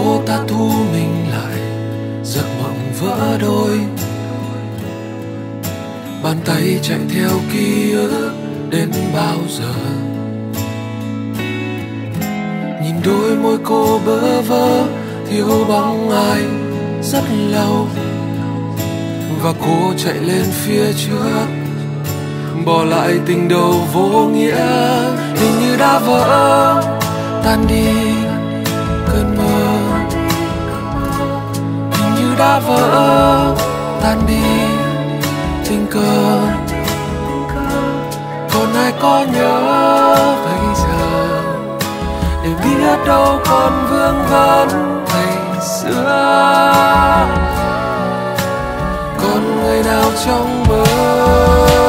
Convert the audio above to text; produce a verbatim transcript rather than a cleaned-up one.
phố ta thu mình lại, giấc mộng vỡ đôi. Bàn tay chạy theo ký ức đến bao giờ? Nhìn đôi môi cô bơ vơ thiếu bóng ai rất lâu, và cô chạy lên phía trước, bỏ lại tình đầu vô nghĩa. Hình như đã vỡ tan đi cơn mơ, hình như đã vỡ tan đi tình cờ. Còn ai có nhớ bây giờ, để biết đâu còn vương vấn ngày xưa. Còn người nào trong mơ